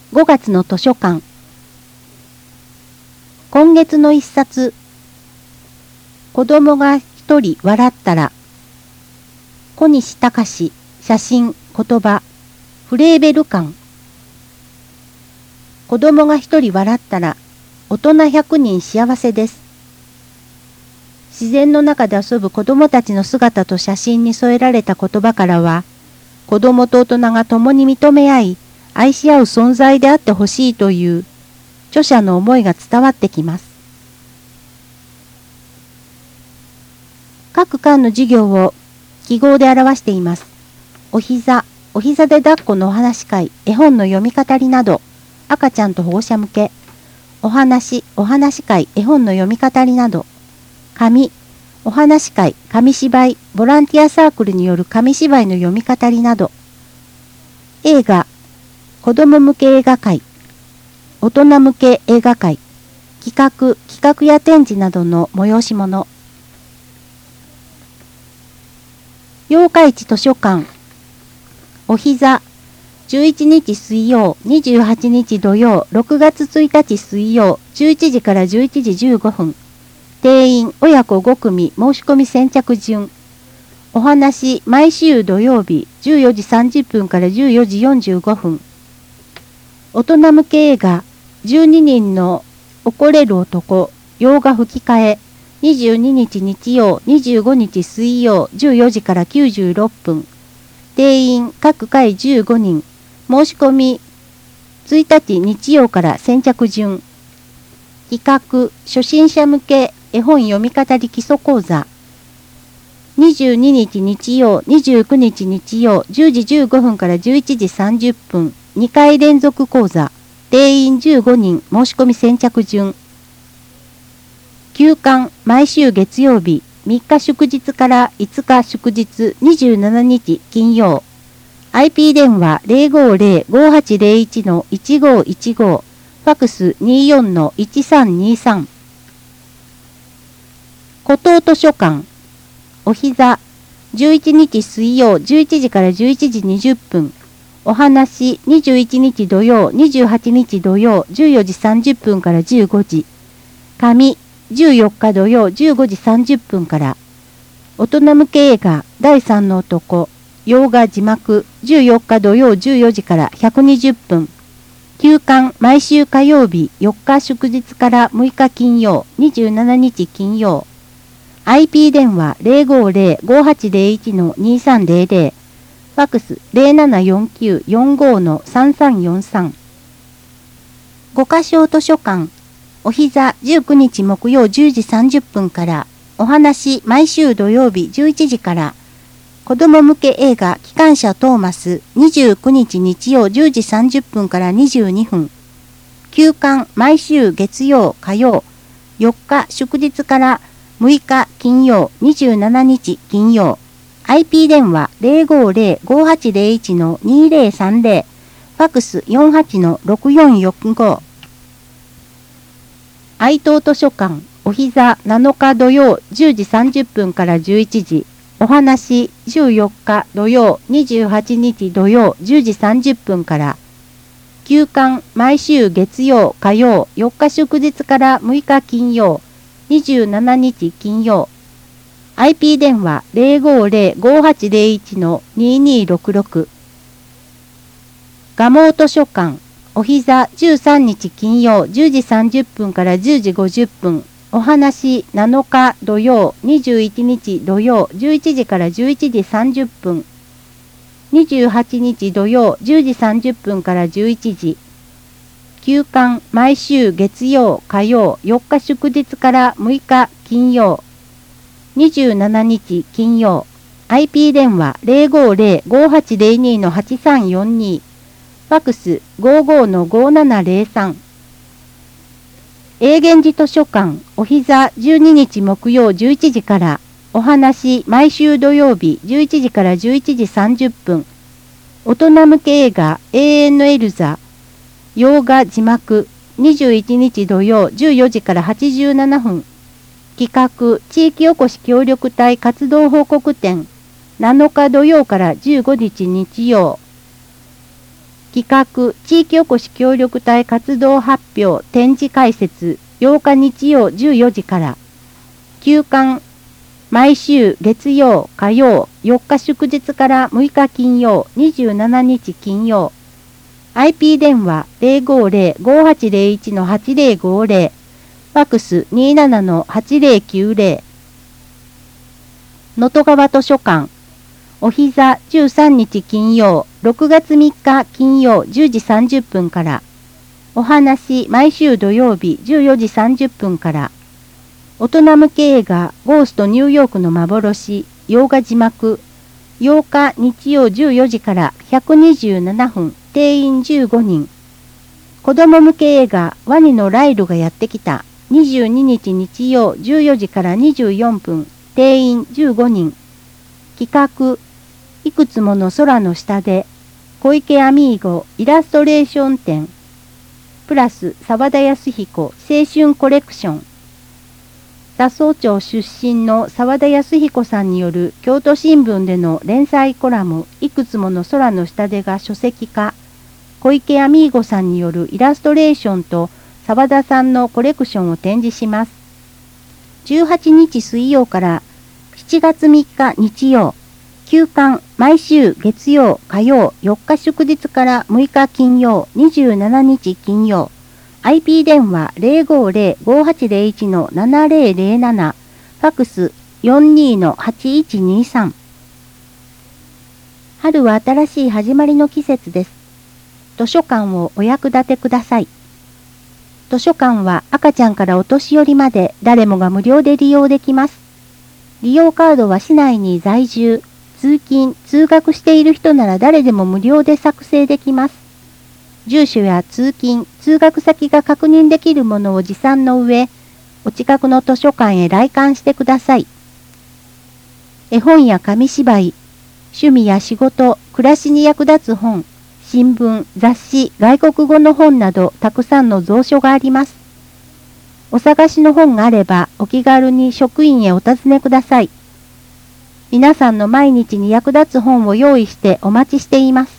5月の図書館。今月の一冊。子供が一人笑ったら。小西隆、写真、言葉。フレーベル館。子供が一人笑ったら、大人100人幸せです。自然の中で遊ぶ子供たちの姿と写真に添えられた言葉からは、子供と大人が共に認め合い、愛し合う存在であってほしいという著者の思いが伝わってきます。各巻の授業を記号で表しています。お膝で抱っこのお話会、絵本の読み語りなど、赤ちゃんと保護者向け。お話会、絵本の読み語りなど。紙、お話会、紙芝居、ボランティアサークルによる紙芝居の読み語りなど。映画、子供向け映画会、大人向け映画会、企画や展示などの催し物。八日市図書館。お膝、11日水曜、28日土曜、6月1日水曜、11時から11時15分。定員、親子5組、申し込み先着順。お話、毎週土曜日、14時30分から14時45分。大人向け映画、12人の怒れる男、洋画吹き替え、22日日曜、25日水曜、14時から96分。定員、各回15人。申し込み、1日日曜から先着順。企画、初心者向け絵本読み語り基礎講座。22日日曜、29日日曜、10時15分から11時30分。2回連続講座。定員15人、申し込み先着順。休館、毎週月曜日、3日祝日から5日祝日、27日金曜。IP 電話 050-5801-1515。ファクス 24-1323。孤島図書館。お膝。11日水曜11時から11時20分。お話21日土曜28日土曜14時30分から15時。紙14日土曜15時30分から。大人向け映画第3の男。洋画字幕14日土曜14時から120分。休館毎週火曜日4日祝日から6日金曜27日金曜。IP 電話 050-5801-2300。ファクス 074945-3343。五箇小図書館。お膝19日木曜10時30分から。お話毎週土曜日11時から。子供向け映画機関車トーマス29日日曜10時30分から22分。休館毎週月曜火曜4日祝日から6日金曜27日金曜。IP 電話 050-5801-2030。ファクス 48-6445。愛東図書館。お膝7日土曜10時30分から11時。お話14日土曜28日土曜10時30分から。休館毎週月曜火曜4日祝日から6日金曜27日金曜。IP 電話 050-5801-2266。蒲生図書館。お膝13日金曜10時30分から10時50分。お話7日土曜21日土曜11時から11時30分。28日土曜10時30分から11時。休館毎週月曜火曜4日祝日から6日金曜27日金曜。IP 電話 050-5802-8342。ファクス 55-5703。永源寺図書館。お膝12日木曜11時から。お話毎週土曜日11時から11時30分。大人向け映画永遠のエルザ。洋画字幕21日土曜14時から87分。企画地域おこし協力隊活動報告展7日土曜から15日日曜。 企画、地域おこし協力隊活動発表、展示解説、8日日曜14時から。休館、毎週月曜、火曜、4日祝日から6日金曜、27日金曜。IP 電話 050-5801-8050、ファックス 27-8090。能登川図書館、おひざ13日金曜、6月3日金曜10時30分から。お話毎週土曜日14時30分から。大人向け映画ゴーストニューヨークの幻、洋画字幕、8日日曜14時から127分、定員15人。子供向け映画ワニのライルがやってきた、22日日曜14時から24分、定員15人。企画、いくつもの空の下で、小池アミーゴイラストレーション展、プラス沢田康彦青春コレクション。佐宗町出身の沢田康彦さんによる京都新聞での連載コラムいくつもの空の下でが書籍化、小池アミーゴさんによるイラストレーションと沢田さんのコレクションを展示します。18日水曜から7月3日日曜、休館毎週月曜、火曜、4日祝日から6日金曜、27日金曜。IP 電話 050-5801-7007、ファックス 42-8123。春は新しい始まりの季節です。図書館をお役立てください。図書館は赤ちゃんからお年寄りまで誰もが無料で利用できます。利用カードは市内に在住、通勤、通学している人なら誰でも無料で作成できます。住所や通勤、通学先が確認できるものを持参の上、お近くの図書館へ来館してください。絵本や紙芝居、趣味や仕事、暮らしに役立つ本、新聞、雑誌、外国語の本などたくさんの蔵書があります。お探しの本があればお気軽に職員へお尋ねください。皆さんの毎日に役立つ本を用意してお待ちしています。